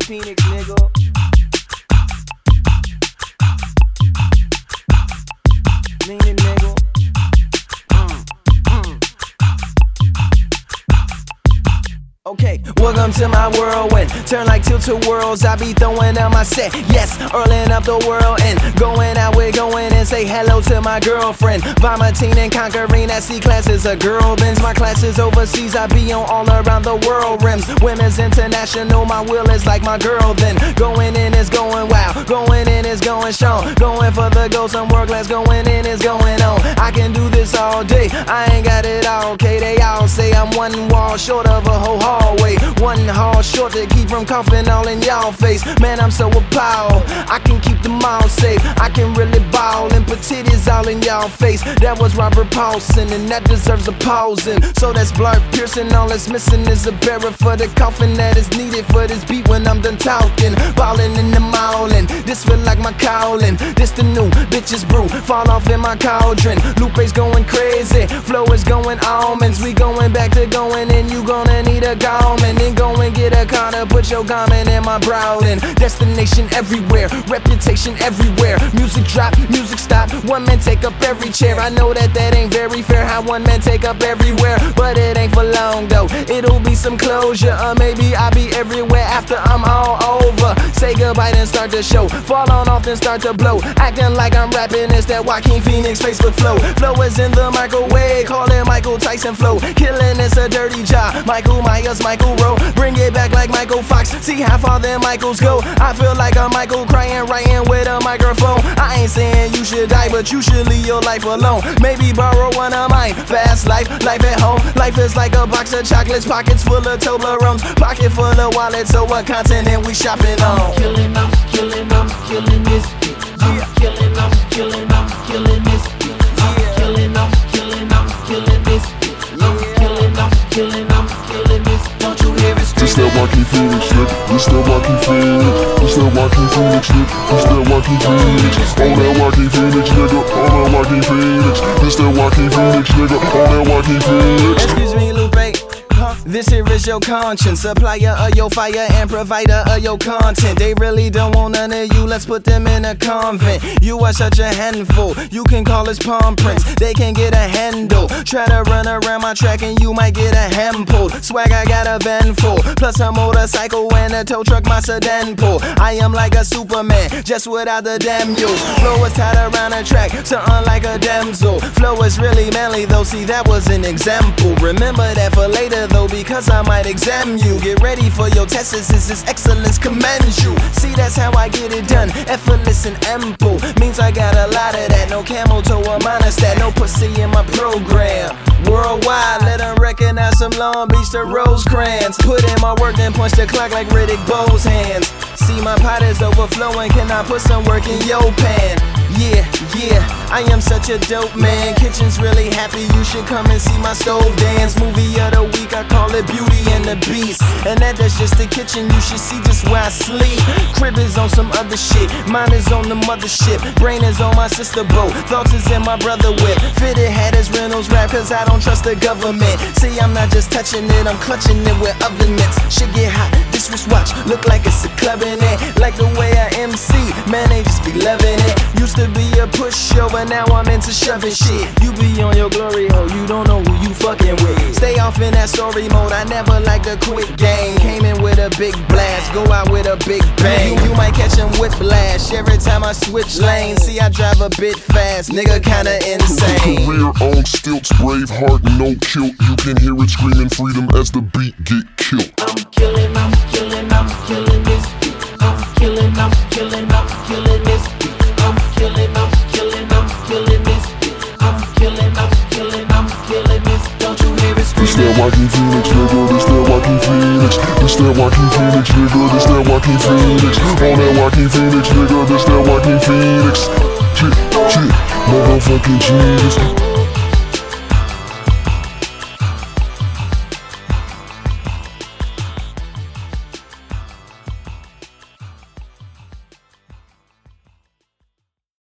Phoenix, nigga. Leanin', nigga. Okay, welcome to my whirlwind. Turn like tilt-a-whirls, I be throwing out my set. Yes, earling up the world and going out, we're going and say hello to my girlfriend. Vomiting and conquering at C classes of girl bins. My classes overseas, I be on all around the world rims. Women's international, my will is like my girl then. Going in is going wow, going in is going strong. Going for the goal, some work class, going in is going on. I can do this all day, I ain't got it all, okay? They all say I'm one wall short of a whole hallway, one hall short to keep from coughing all in y'all face. Man, I'm so appalled, I can keep them all safe. I can really ball and put titties all in y'all face. That was Robert Paulson, and that deserves a pausing. So that's Blart Pearson, all that's missing is a barrel for the coffin that is needed for this beat when I'm done talking. Ballin' in the mallin', this feel like my calling. This the new bitches brew, fall off in my cauldron. Lupe's going crazy, flow is going almonds. We going back to going in, you gonna need a garment. Then go and get a corner, put your garment in my brow. And destination everywhere, reputation everywhere. Music drop, music stop, one man take up every chair. I know that ain't very fair, how one man take up everywhere. But it ain't for long though, it'll be some closure. Or maybe I'll be everywhere after I'm all over. Say goodbye then start the show, fall on off then start to blow. Acting like I'm rapping, it's that Joaquin Phoenix Facebook flow. Flow is in the microwave, call it Michael Tyson flow. Killing is a dirty job, Michael Myers, Michael Rowe. Bring it back like Michael Fox, see how far them Michaels go. I feel like a Michael crying, writing with a microphone. I ain't saying you should die, but you should leave your life alone. Maybe borrow one of mine. Fast life, life at home. Life is like a box of chocolates, pockets full of Toblerones, pocket full of wallets. So what continent we shopping on? I'm killing this beat. I'm killing, I'm killing, I'm killing this beat. I'm killing, I'm killing, I'm killing this beat. I'm killing, I'm killing, I'm killing this. Don't you hear it screaming? This that Joaquin Phoenix shit. This that Joaquin Phoenix. This that Joaquin Phoenix shit. This that Joaquin Phoenix. All that Joaquin Phoenix nigga. All that Joaquin Phoenix. This that Joaquin Phoenix nigga. All that Joaquin Phoenix. Excuse me, Lupe. This here is your conscience, supplier of your fire and provider of your content. They really don't want none of you, let's put them in a convent. You are such a handful, you can call us palm prints. They can't get a handle, try to run around my track and you might get a hand pulled. Swag, I got a van full, plus a motorcycle and a tow truck, my sedan pull. I am like a Superman, just without the damn mules. Flow is tied around a track, something like a damsel. Flow is really manly though, see that was an example. Remember that for later though, because I might examine you. Get ready for your test, this excellence commands you. See, that's how I get it done, effortless and ample. Means I got a lot of that, no camel toe or monostat, no pussy in my program. Worldwide, let them recognize some Long Beach to Rosecrans. Put in my work, then punch the clock like Riddick Bowe's hands. See, my pot is overflowing, can I put some work in your pan? Yeah, I am such a dope man. Kitchen's really happy, you should come and see my stove dance. Movie of the week, I call it Beauty and the Beast. And that's just the kitchen, you should see just where I sleep. Crib is on some other shit, mine is on the mothership. Brain is on my sister boat, thoughts is in my brother whip. Fitted hat is Reynolds rap, cause I don't trust the government. See, I'm not just touching it, I'm clutching it with oven mitts. Shit get hot, this wristwatch, look like it's a club in it. Like the way I MC, man, they just be loving it. Used to be a push show, but now I'm into shoving shit. You be on your glory hole, you don't know who you fucking with. Stay off in that story mode, I never liked a quick game. Came in with a big blast, go out with a big bang. You might catch him whiplash every time I switch lanes. See, I drive a bit fast, nigga kinda insane. Career on stilts, brave heart, no kilt. You can hear it screaming freedom as the beat get killed. I'm killing, I'm killing, I'm killing this beat. I'm killing, I'm killing, I'm killing this beat. I'm killing, I'm killing, I'm killing this beat. I'm killing, I'm killing, I'm killing this. Don't you hear it This screaming? that Joaquin Phoenix nigga. This that Joaquin Phoenix. This that Joaquin Phoenix nigga. This that Joaquin Phoenix. All that Joaquin Phoenix nigga. This that Joaquin Phoenix. Shit, motherfucking Jesus.